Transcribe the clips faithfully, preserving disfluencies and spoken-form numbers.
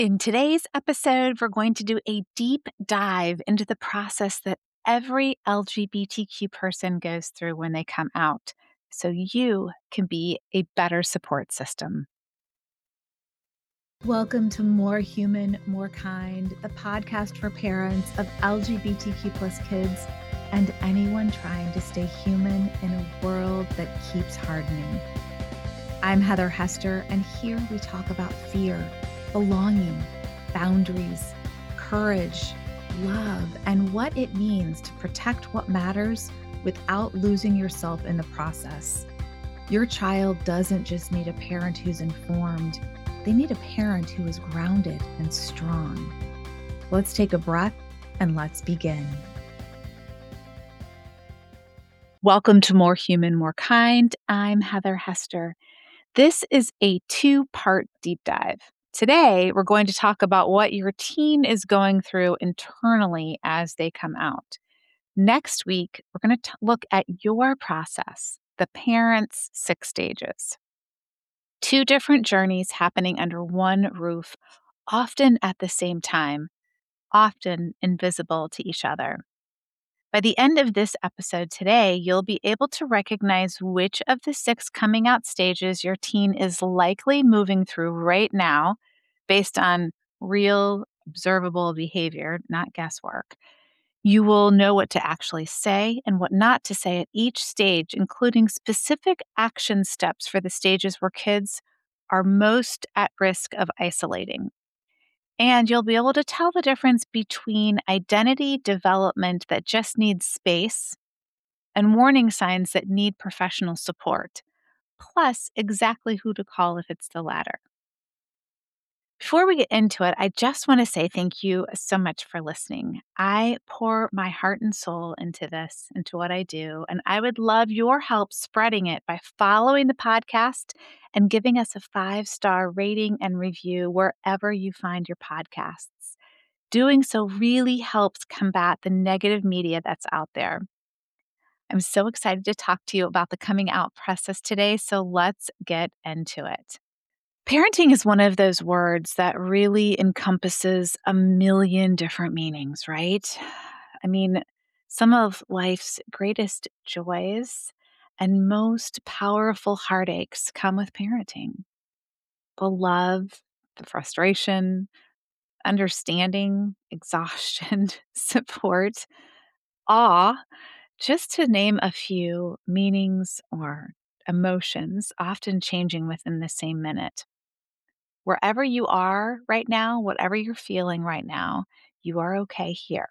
In today's episode, we're going to do a deep dive into the process that every L G B T Q person goes through when they come out, so you can be a better support system. Welcome to More Human, More Kind, the podcast for parents of L G B T Q plus kids and anyone trying to stay human in a world that keeps hardening. I'm Heather Hester, and here we talk about fear, belonging, boundaries, courage, love, and what it means to protect what matters without losing yourself in the process. Your child doesn't just need a parent who's informed, they need a parent who is grounded and strong. Let's take a breath and let's begin. Welcome to More Human, More Kind. I'm Heather Hester. This is a two-part deep dive. Today, we're going to talk about what your teen is going through internally as they come out. Next week, we're going to look at your process, the parent's six stages. Two different journeys happening under one roof, often at the same time, often invisible to each other. By the end of this episode today, you'll be able to recognize which of the six coming out stages your teen is likely moving through right now based on real observable behavior, not guesswork. You will know what to actually say and what not to say at each stage, including specific action steps for the stages where kids are most at risk of isolating. And you'll be able to tell the difference between identity development that just needs space and warning signs that need professional support, plus exactly who to call if it's the latter. Before we get into it, I just want to say thank you so much for listening. I pour my heart and soul into this, into what I do, and I would love your help spreading it by following the podcast and giving us a five-star rating and review wherever you find your podcasts. Doing so really helps combat the negative media that's out there. I'm so excited to talk to you about the coming out process today, so let's get into it. Parenting is one of those words that really encompasses a million different meanings, right? I mean, some of life's greatest joys and most powerful heartaches come with parenting. The love, the frustration, understanding, exhaustion, support, awe, just to name a few meanings or emotions, often changing within the same minute. Wherever you are right now, whatever you're feeling right now, you are okay here.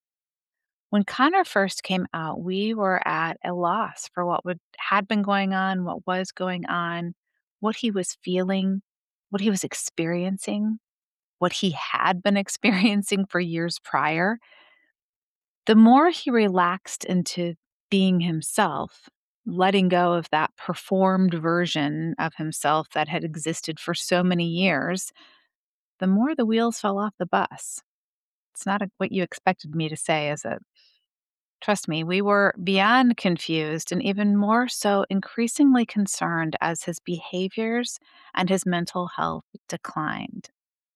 When Connor first came out, we were at a loss for what would, had been going on, what was going on, what he was feeling, what he was experiencing, what he had been experiencing for years prior. The more he relaxed into being himself, letting go of that performed version of himself that had existed for so many years, the more the wheels fell off the bus. It's not a, what you expected me to say, is it? Trust me, we were beyond confused and even more so increasingly concerned as his behaviors and his mental health declined.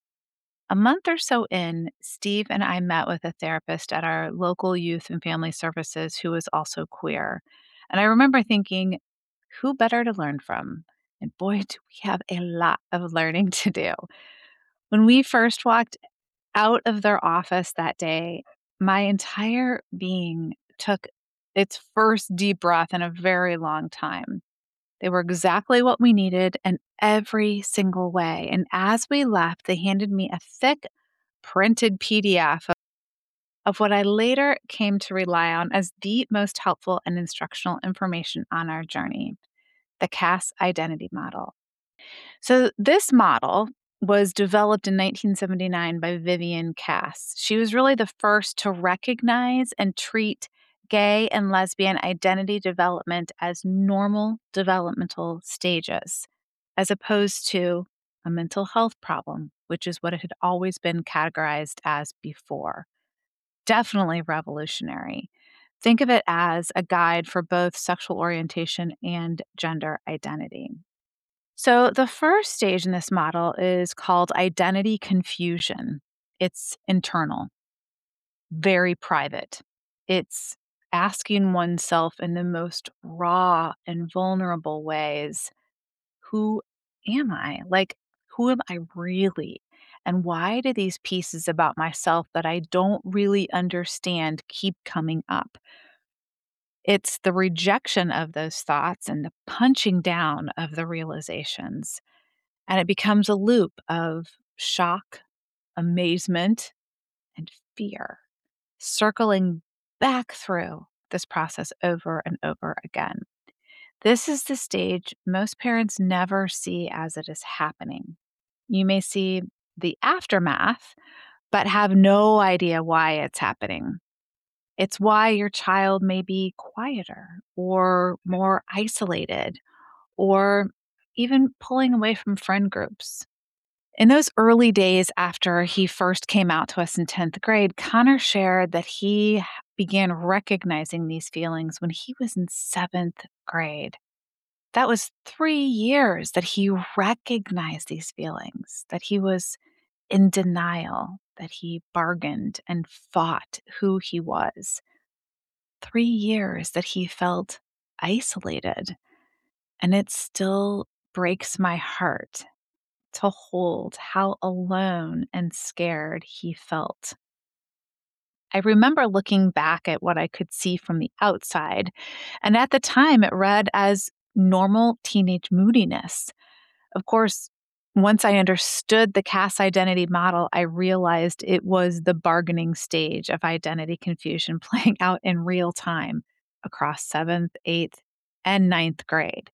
A month or so in, Steve and I met with a therapist at our local youth and family services who was also queer. And I remember thinking, who better to learn from? And boy, do we have a lot of learning to do. When we first walked out of their office that day, my entire being took its first deep breath in a very long time. They were exactly what we needed in every single way. And as we left, they handed me a thick printed P D F of, of what I later came to rely on as the most helpful and instructional information on our journey, the Cass Identity Model. So this model was developed in nineteen seventy-nine by Vivian Cass. She was really the first to recognize and treat gay and lesbian identity development as normal developmental stages, as opposed to a mental health problem, which is what it had always been categorized as before. Definitely revolutionary. Think of it as a guide for both sexual orientation and gender identity. So, the first stage in this model is called identity confusion. It's internal, very private. It's asking oneself in the most raw and vulnerable ways, who am I? Like, who am I really? And why do these pieces about myself that I don't really understand keep coming up? It's the rejection of those thoughts and the punching down of the realizations. And it becomes a loop of shock, amazement, and fear, circling back through this process over and over again. This is the stage most parents never see as it is happening. You may see the aftermath, but have no idea why it's happening. It's why your child may be quieter or more isolated or even pulling away from friend groups. In those early days after he first came out to us in tenth grade, Connor shared that he began recognizing these feelings when he was in seventh grade. That was three years that he recognized these feelings, that he was in denial, that he bargained and fought who he was. Three years that he felt isolated. And it still breaks my heart to hold how alone and scared he felt. I remember looking back at what I could see from the outside, and at the time it read as normal teenage moodiness. Of course, once I understood the Cass identity model, I realized it was the bargaining stage of identity confusion playing out in real time across seventh, eighth, and ninth grade.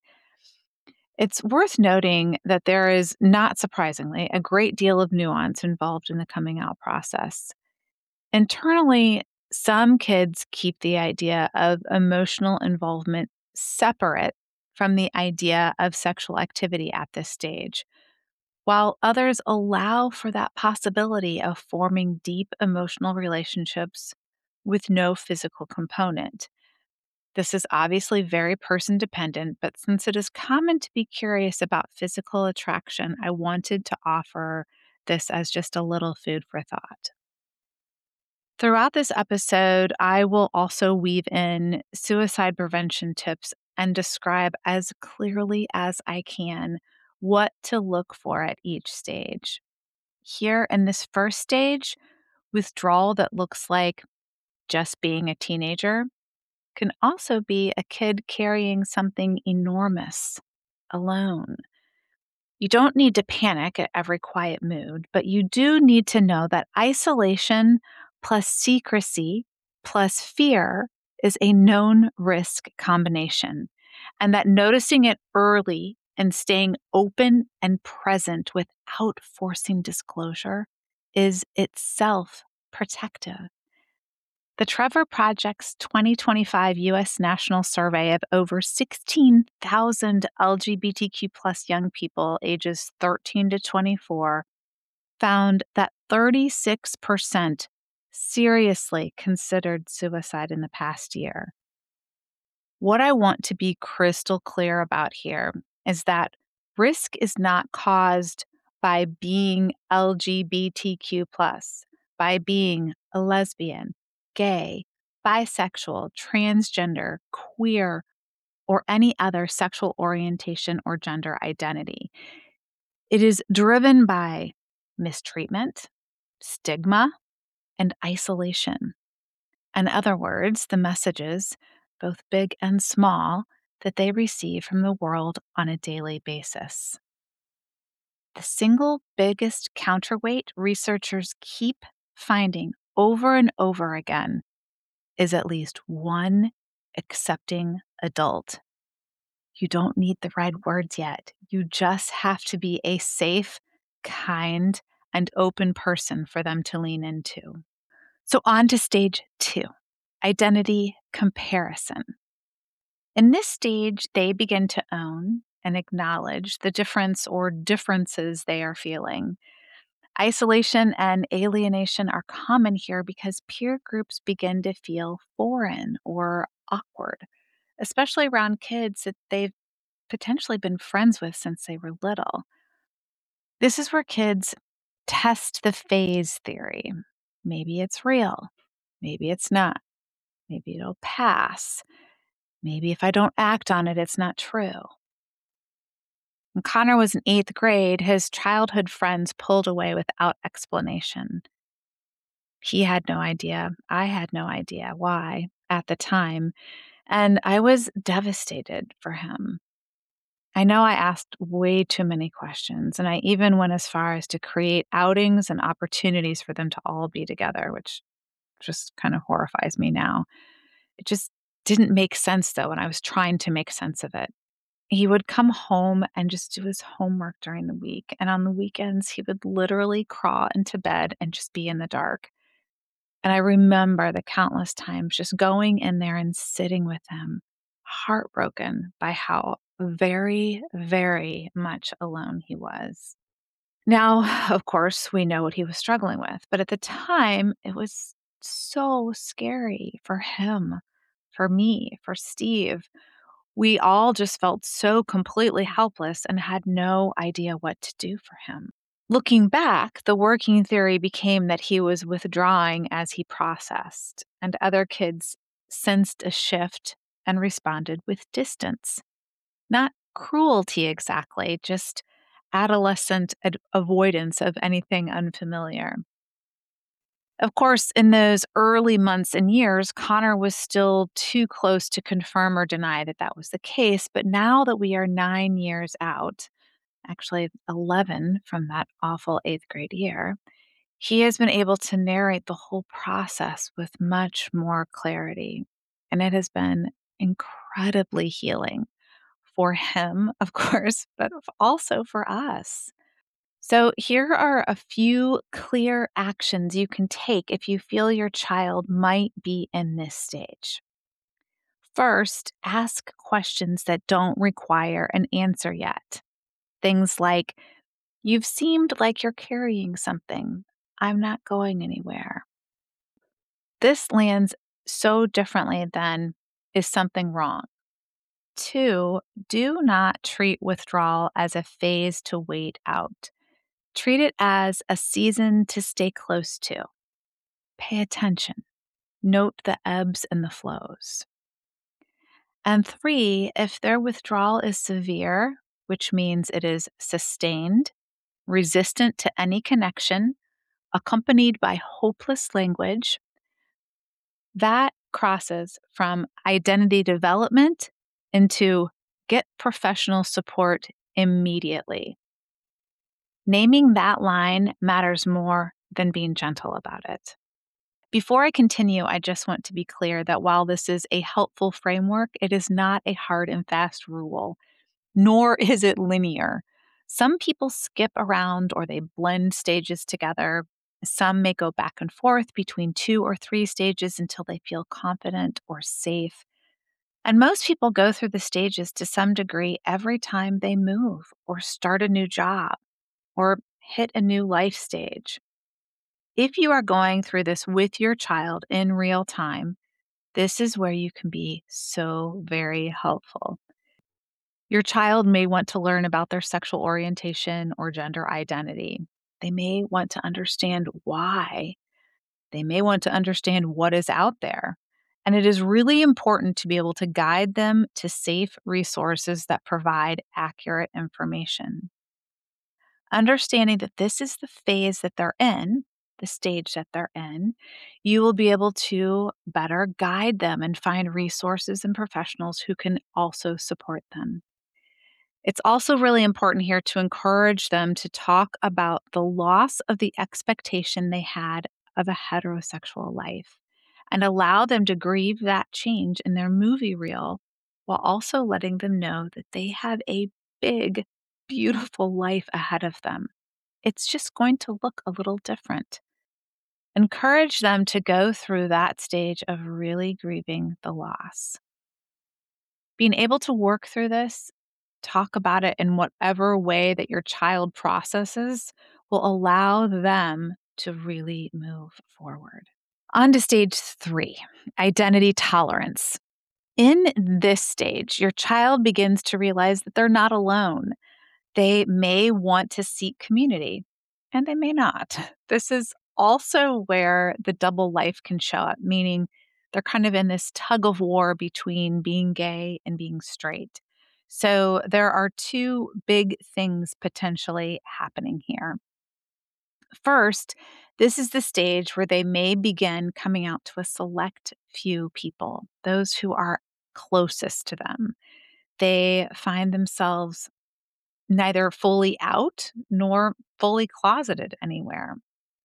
It's worth noting that there is, not surprisingly, a great deal of nuance involved in the coming out process. Internally, some kids keep the idea of emotional involvement separate from the idea of sexual activity at this stage, while others allow for that possibility of forming deep emotional relationships with no physical component. This is obviously very person dependent, but since it is common to be curious about physical attraction, I wanted to offer this as just a little food for thought. Throughout this episode, I will also weave in suicide prevention tips and describe as clearly as I can what to look for at each stage. Here in this first stage, withdrawal that looks like just being a teenager can also be a kid carrying something enormous alone. You don't need to panic at every quiet mood, but you do need to know that isolation plus secrecy plus fear is a known risk combination, and that noticing it early and staying open and present without forcing disclosure is itself protective. The Trevor Project's twenty twenty-five U S National Survey of over sixteen thousand L G B T Q plus young people ages thirteen to twenty-four found that thirty-six percent seriously considered suicide in the past year. What I want to be crystal clear about here is that risk is not caused by being L G B T Q plus, by being a lesbian, gay, bisexual, transgender, queer, or any other sexual orientation or gender identity. It is driven by mistreatment, stigma, and isolation. In other words, the messages, both big and small, that they receive from the world on a daily basis. The single biggest counterweight researchers keep finding over and over again is at least one accepting adult. You don't need the right words yet. You just have to be a safe, kind, and open person for them to lean into. So, on to stage two, identity comparison. In this stage, they begin to own and acknowledge the difference or differences they are feeling. Isolation and alienation are common here because peer groups begin to feel foreign or awkward, especially around kids that they've potentially been friends with since they were little. This is where kids test the phase theory. Maybe it's real. Maybe it's not. Maybe it'll pass. Maybe if I don't act on it, it's not true. When Connor was in eighth grade, his childhood friends pulled away without explanation. He had no idea. I had no idea why at the time, and I was devastated for him. I know I asked way too many questions, and I even went as far as to create outings and opportunities for them to all be together, which just kind of horrifies me now. It just didn't make sense, though, when I was trying to make sense of it. He would come home and just do his homework during the week, and on the weekends, he would literally crawl into bed and just be in the dark. And I remember the countless times just going in there and sitting with him, heartbroken by how very, very much alone he was. Now, of course, we know what he was struggling with, but at the time, it was so scary for him, for me, for Steve. We all just felt so completely helpless and had no idea what to do for him. Looking back, the working theory became that he was withdrawing as he processed, and other kids sensed a shift and responded with distance. Not cruelty exactly, just adolescent ad- avoidance of anything unfamiliar. Of course, in those early months and years, Connor was still too close to confirm or deny that that was the case. But now that we are nine years out, actually eleven from that awful eighth grade year, he has been able to narrate the whole process with much more clarity. And it has been incredibly healing for him, of course, but also for us. So, here are a few clear actions you can take if you feel your child might be in this stage. First, ask questions that don't require an answer yet. Things like, "You've seemed like you're carrying something. I'm not going anywhere." This lands so differently than, "Is something wrong?" Two, do not treat withdrawal as a phase to wait out. Treat it as a season to stay close to. Pay attention. Note the ebbs and the flows. And three, if their withdrawal is severe, which means it is sustained, resistant to any connection, accompanied by hopeless language, that crosses from identity development into get professional support immediately. Naming that line matters more than being gentle about it. Before I continue, I just want to be clear that while this is a helpful framework, it is not a hard and fast rule, nor is it linear. Some people skip around or they blend stages together. Some may go back and forth between two or three stages until they feel confident or safe. And most people go through the stages to some degree every time they move or start a new job or hit a new life stage. If you are going through this with your child in real time, this is where you can be so very helpful. Your child may want to learn about their sexual orientation or gender identity. They may want to understand why. They may want to understand what is out there. And it is really important to be able to guide them to safe resources that provide accurate information. Understanding that this is the phase that they're in, the stage that they're in, you will be able to better guide them and find resources and professionals who can also support them. It's also really important here to encourage them to talk about the loss of the expectation they had of a heterosexual life and allow them to grieve that change in their movie reel while also letting them know that they have a big, beautiful life ahead of them. It's just going to look a little different. Encourage them to go through that stage of really grieving the loss. Being able to work through this, talk about it in whatever way that your child processes will allow them to really move forward. On to stage three, identity tolerance. In this stage, your child begins to realize that they're not alone. They may want to seek community, and they may not. This is also where the double life can show up, meaning they're kind of in this tug of war between being gay and being straight. So there are two big things potentially happening here. First, this is the stage where they may begin coming out to a select few people, those who are closest to them. They find themselves neither fully out nor fully closeted anywhere.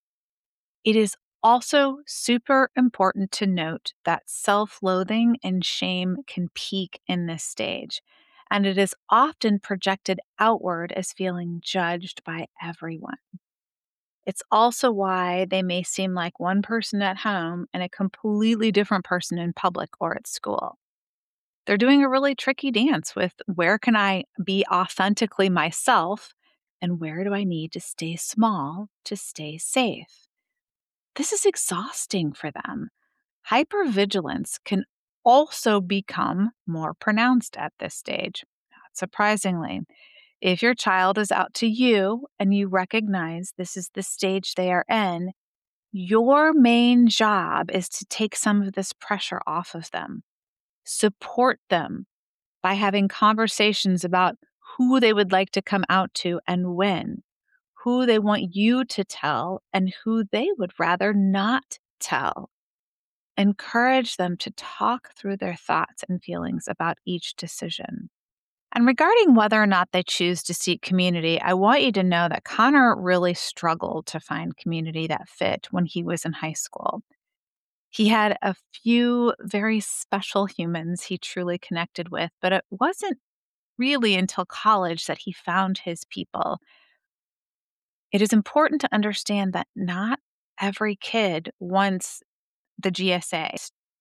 It is also super important to note that self loathing and shame can peak in this stage, and it is often projected outward as feeling judged by everyone. It's also why they may seem like one person at home and a completely different person in public or at school. They're doing a really tricky dance with where can I be authentically myself and where do I need to stay small to stay safe? This is exhausting for them. Hypervigilance can also become more pronounced at this stage, not surprisingly. If your child is out to you and you recognize this is the stage they are in, your main job is to take some of this pressure off of them. Support them by having conversations about who they would like to come out to and when, who they want you to tell and who they would rather not tell. Encourage them to talk through their thoughts and feelings about each decision. And regarding whether or not they choose to seek community, I want you to know that Connor really struggled to find community that fit when he was in high school. He had a few very special humans he truly connected with, but it wasn't really until college that he found his people. It is important to understand that not every kid wants the G S A,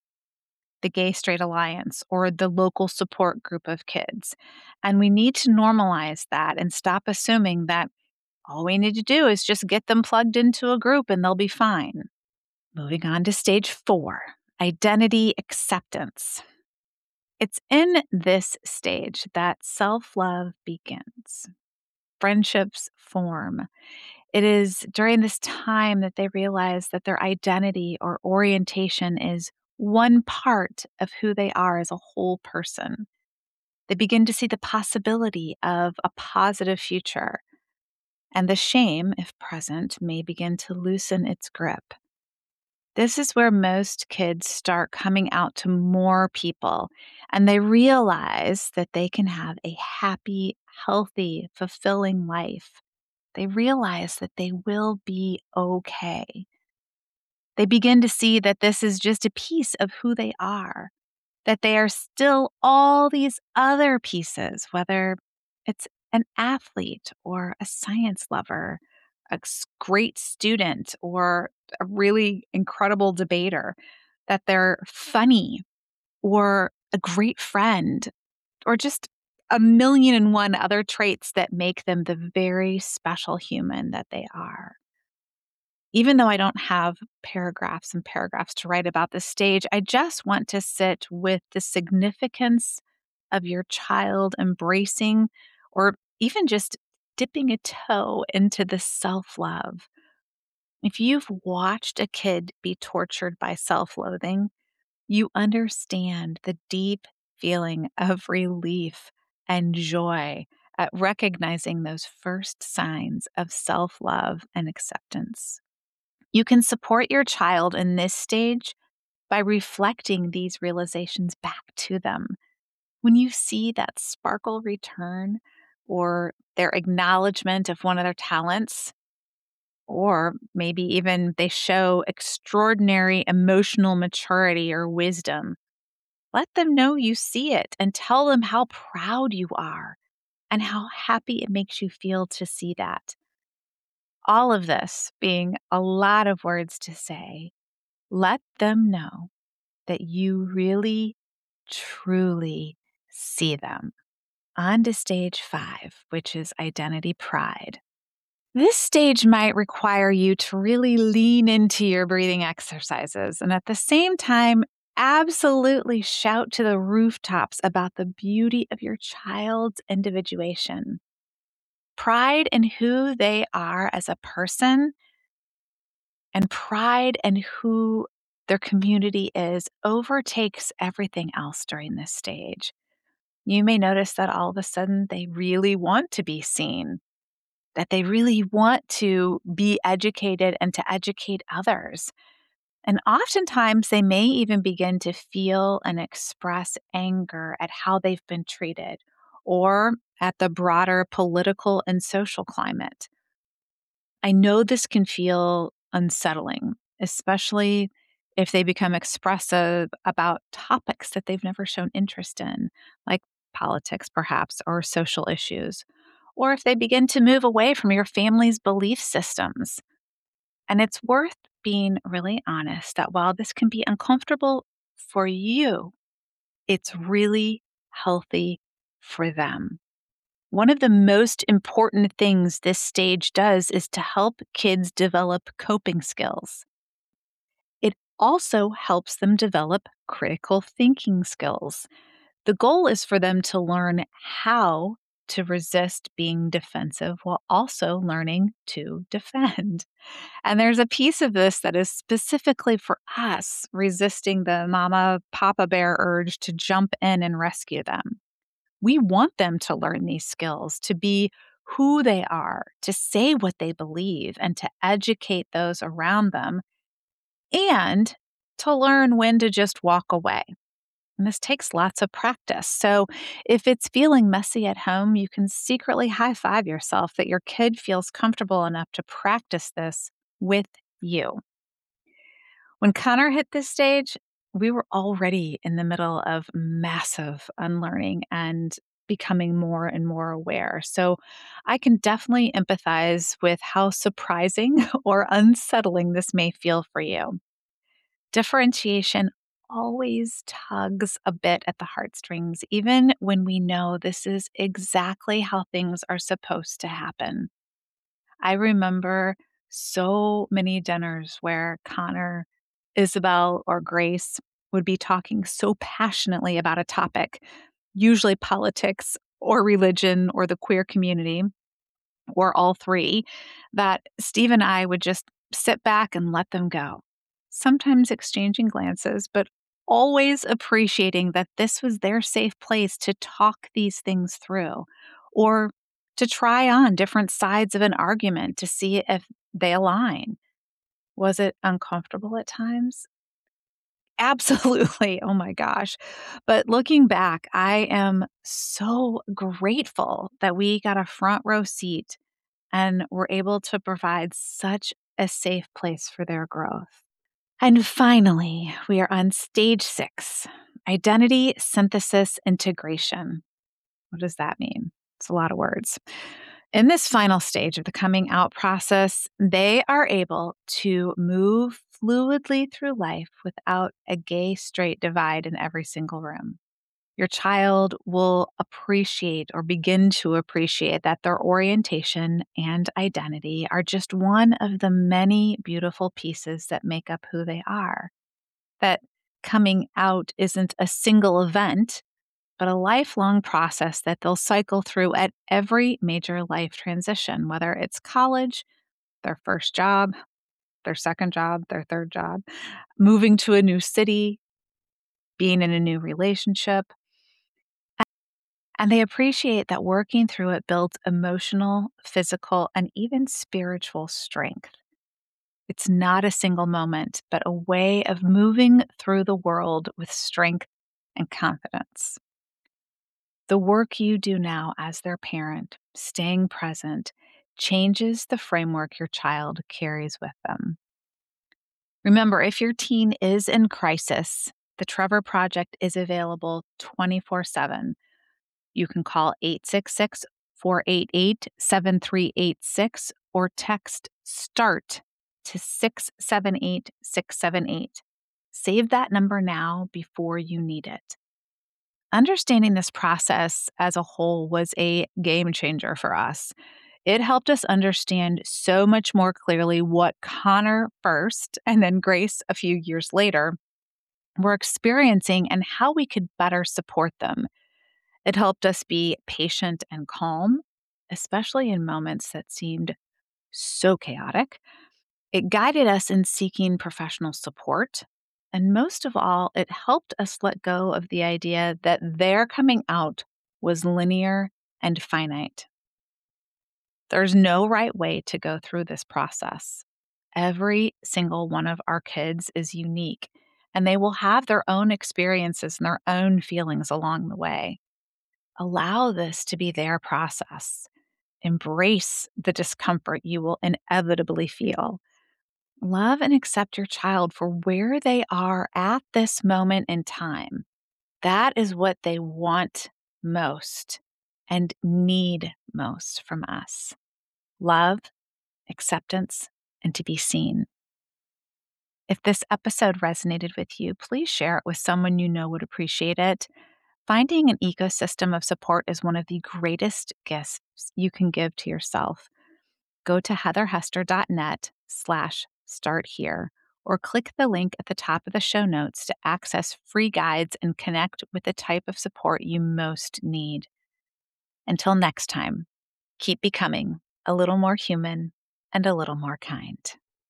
the Gay Straight Alliance, or the local support group of kids. And we need to normalize that and stop assuming that all we need to do is just get them plugged into a group and they'll be fine. Moving on to stage four, identity acceptance. It's in this stage that self love begins. Friendships form. It is during this time that they realize that their identity or orientation is one part of who they are as a whole person. They begin to see the possibility of a positive future, and the shame, if present, may begin to loosen its grip. This is where most kids start coming out to more people, and they realize that they can have a happy, healthy, fulfilling life. They realize that they will be okay. They begin to see that this is just a piece of who they are, that they are still all these other pieces, whether it's an athlete or a science lover, a s- great student or a really incredible debater, that they're funny or a great friend or just a million and one other traits that make them the very special human that they are. Even though I don't have paragraphs and paragraphs to write about this stage, I just want to sit with the significance of your child embracing or even just dipping a toe into the self love. If you've watched a kid be tortured by self loathing, you understand the deep feeling of relief and joy at recognizing those first signs of self love and acceptance. You can support your child in this stage by reflecting these realizations back to them. When you see that sparkle return or their acknowledgement of one of their talents, or maybe even they show extraordinary emotional maturity or wisdom, let them know you see it and tell them how proud you are and how happy it makes you feel to see that. All of this being a lot of words to say, let them know that you really, truly see them. On to stage five, which is identity pride. This stage might require you to really lean into your breathing exercises and at the same time Absolutely shout to the rooftops about the beauty of your child's individuation. Pride in who they are as a person and pride in who their community is overtakes everything else during this stage. You may notice that all of a sudden they really want to be seen, that they really want to be educated and to educate others. And oftentimes they may even begin to feel and express anger at how they've been treated or at the broader political and social climate. I know this can feel unsettling, especially if they become expressive about topics that they've never shown interest in, like politics, perhaps, or social issues, or if they begin to move away from your family's belief systems. And it's worth being really honest that while this can be uncomfortable for you, it's really healthy for them. One of the most important things this stage does is to help kids develop coping skills. It also helps them develop critical thinking skills. The goal is for them to learn how to resist being defensive while also learning to defend. And there's a piece of this that is specifically for us, resisting the mama papa bear urge to jump in and rescue them. We want them to learn these skills, to be who they are, to say what they believe, and to educate those around them, and to learn when to just walk away. And this takes lots of practice. So if it's feeling messy at home, you can secretly high five yourself that your kid feels comfortable enough to practice this with you. When Connor hit this stage, we were already in the middle of massive unlearning and becoming more and more aware. So I can definitely empathize with how surprising or unsettling this may feel for you. Differentiation always tugs a bit at the heartstrings, even when we know this is exactly how things are supposed to happen. I remember so many dinners where Connor, Isabel, or Grace would be talking so passionately about a topic, usually politics or religion or the queer community, or all three, that Steve and I would just sit back and let them go. Sometimes exchanging glances, but always appreciating that this was their safe place to talk these things through or to try on different sides of an argument to see if they align. Was it uncomfortable at times? Absolutely. Oh my gosh. But looking back, I am so grateful that we got a front row seat and were able to provide such a safe place for their growth. And finally, we are on stage six, identity synthesis integration. What does that mean? It's a lot of words. In this final stage of the coming out process, they are able to move fluidly through life without a gay straight divide in every single room. Your child will appreciate or begin to appreciate that their orientation and identity are just one of the many beautiful pieces that make up who they are. That coming out isn't a single event, but a lifelong process that they'll cycle through at every major life transition, whether it's college, their first job, their second job, their third job, moving to a new city, being in a new relationship. And they appreciate that working through it builds emotional, physical, and even spiritual strength. It's not a single moment, but a way of moving through the world with strength and confidence. The work you do now as their parent, staying present, changes the framework your child carries with them. Remember, if your teen is in crisis, the Trevor Project is available twenty-four seven. You can call eight six six, four eight eight, seven three eight six or text START to six seven eight six seven eight. Save that number now before you need it. Understanding this process as a whole was a game changer for us. It helped us understand so much more clearly what Connor first and then Grace a few years later were experiencing and how we could better support them. It helped us be patient and calm, especially in moments that seemed so chaotic. It guided us in seeking professional support. And most of all, it helped us let go of the idea that their coming out was linear and finite. There's no right way to go through this process. Every single one of our kids is unique, and they will have their own experiences and their own feelings along the way. Allow this to be their process. Embrace the discomfort you will inevitably feel. Love and accept your child for where they are at this moment in time. That is what they want most and need most from us: love, acceptance, and to be seen. If this episode resonated with you, please share it with someone you know would appreciate it. Finding an ecosystem of support is one of the greatest gifts you can give to yourself. Go to heatherhester.net slash start here or click the link at the top of the show notes to access free guides and connect with the type of support you most need. Until next time, keep becoming a little more human and a little more kind.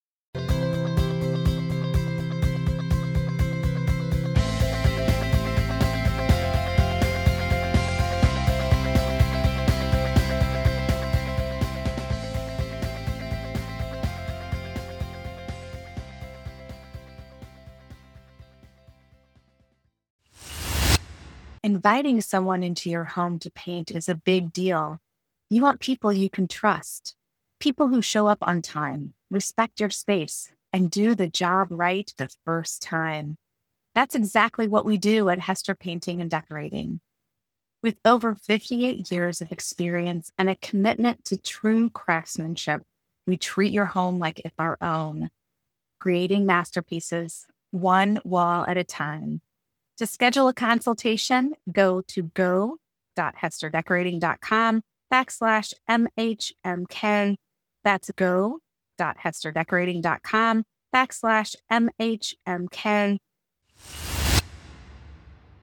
Inviting someone into your home to paint is a big deal. You want people you can trust, people who show up on time, respect your space, and do the job right the first time. That's exactly what we do at Hester Painting and Decorating. With over fifty-eight years of experience and a commitment to true craftsmanship, we treat your home like it's our own, creating masterpieces, one wall at a time. To schedule a consultation, go to go.hesterdecorating.com backslash MHMK. That's go.hesterdecorating.com backslash MHMK.